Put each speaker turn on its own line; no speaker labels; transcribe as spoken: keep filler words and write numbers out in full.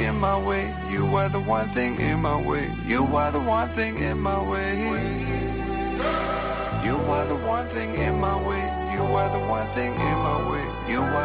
in my way. You are the one thing in my way. You are the one thing in my way. You are the one thing in my way. You are the one thing in my way. You are